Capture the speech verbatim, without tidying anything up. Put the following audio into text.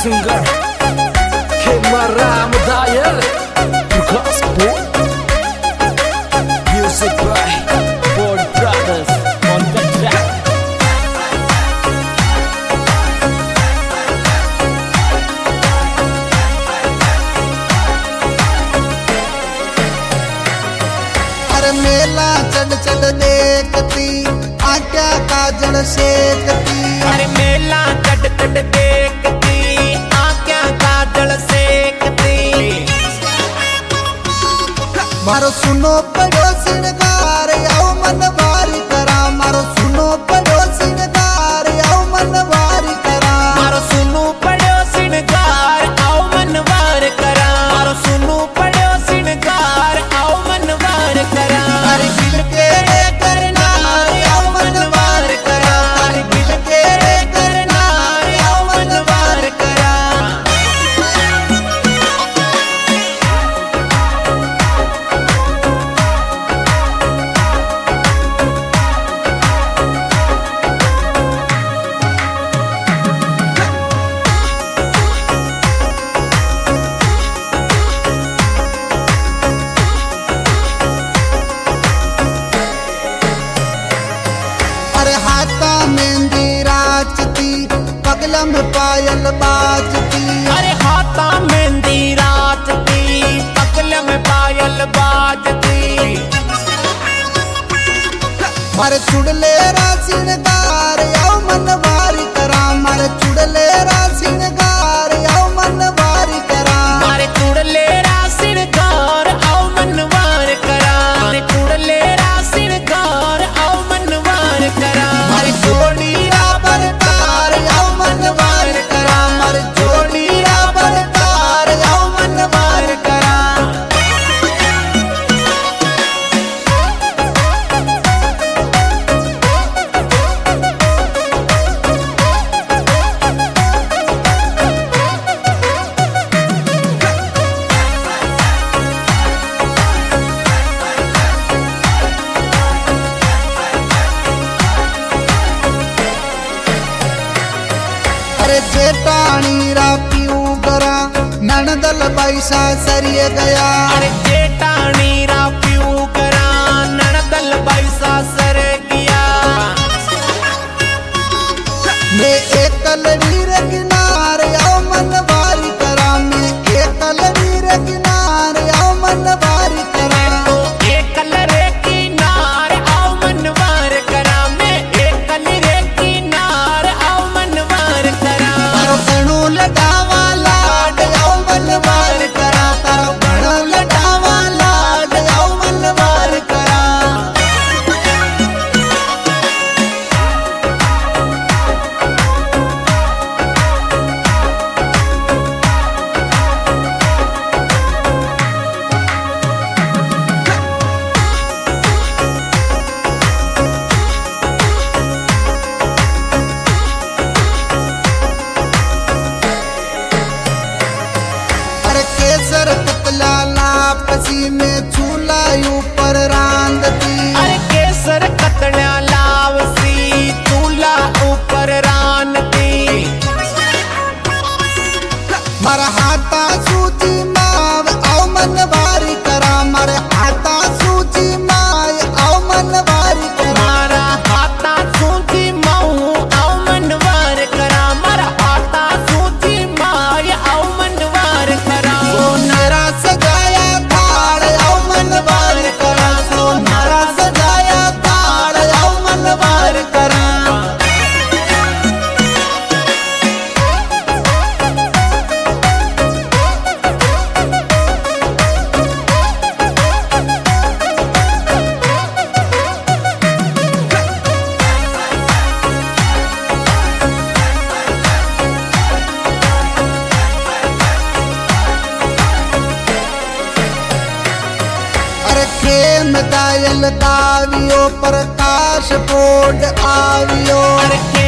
singer Kemara Mudaya Gospel Music by Ford Brothers on the track. अरे मेला चढ़ चढ़ देखती आक्या काजल शेकती। अरे मेला चढ़ चढ़ देखती आक्या काजल सेकती। मारो सुनो पड़ो सिंगार आओ मन वारी करा। मारो सुनो पड़ो सिंगार आओ मन वारी करा। मारो सुनो पड़ो सिंगार आओ मन वार करा। मारो सुनो पड़ो सिंगार आओ मन वार करा। अरे दिल के करना आओ मन वार करा। अरे दिल के करना आओ मन वार करा। अरे हाथा मेहंदी राचती पगला में पायल बाजती। अरे हाथा मेहंदी राचती पगल में पायल बाजती। मारे चुड़ले रासिनगार आओ मन वारी करा। मारे चुड़ले रासिनगार आओ मन वारी करा। मारे चुड़ले रासिनगार आओ मन वार करा। मारे चुड़ले रासिनगार आओ मन वार करा। मारे जोड़ी राबर तार आओ मन वार करा। मारे जोड़ी राबर तार आओ मन वार करा। अरे जेठानी रा पीऊ गरा ननदल पैसा सरिय गया। अरे जेठानी रा पीऊ करा ननदल पैसा सर गया। मैं एक लड़ीर किनारे आओ मन वारी करा। मैं एक लड़ीर किनारे आओ मन वारी करा। तो एक लरे किनार आओ मन वार करा। मैं एक लरे किनार आओ मन वार करा। तारो बणो लटावा लाड आओ मन वार करा। तारो बणो लटावा लाड आओ मन वार करा। अरे केसर पतला लापसी में चूल्हा ऊपर रांधती। अरे केसर कतड़ा लावसी चूल्हा ऊपर रानती। मारा हाथा सूची माव आओ मन वारी करा। मारे हाथा सूची माय आओ मन वारी करा। मारा हाथा सूची माऊ आओ मन वार करा। मारा हाथा सूची माय आओ मन वार करा। सोनारा सजाया थाल आओ मन वार करा। सोनारा सजाया थाल आओ मन वार करा। अरे खेम दायल दावियो प्रकाश बोर्ड आवियो। अरे